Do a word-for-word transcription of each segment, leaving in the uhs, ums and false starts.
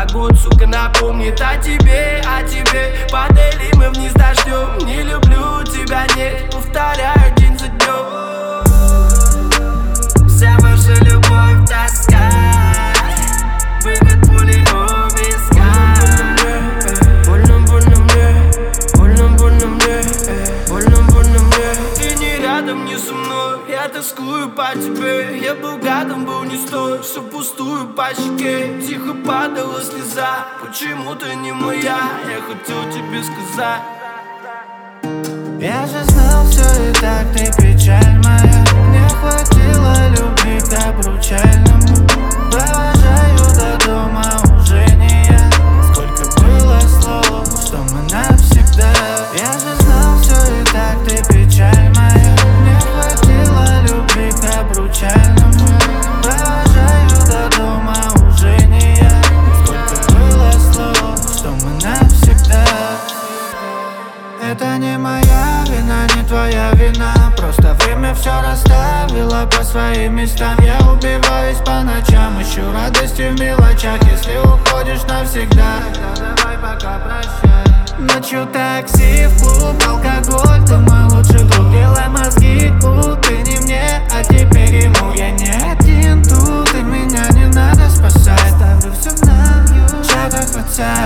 погода, сука, напомнит о тебе, о тебе. Падали мы вниз дождем. Не люблю тебя, нет, повторяю день за днем. Вся ваша любовь тоска, выход пули у виска. Больно, больно мне, больно, больно мне, больно, больно мне. Ты не рядом, не со мной, я тоскую по тебе. Я был гадом, был не стой, все пустую по щеке. Тихо падала слеза, почему ты не моя? Я хотел тебе сказать. Я же знал все и так, ты печаль моя. Не хватило любви к обручальному. Провожаю до дома уже не я. Сколько было слов, что мы навсегда. Я же знал все и так, ты печаль моя. Не хватило любви к обручальному. Провожаю до дома уже не я. Сколько было слов, что мы навсегда. Это не моя вина, не твоя вина. Просто время все расставило по своим местам. Я убиваюсь по ночам, ищу радости в мелочах. Если уходишь навсегда, тогда давай пока прощай. Ночью такси, в клуб, алкоголь, ты мой лучший друг. Делай мозги, у, ты не мне, а теперь ему. Я не один тут, и меня не надо спасать. Ставлю все в нам, в шагах отца.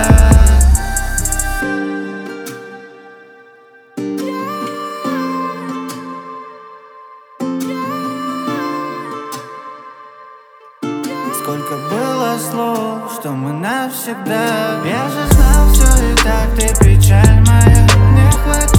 Сколько было слов, что мы навсегда. Я же знал все и так, ты печаль моя. Не хватит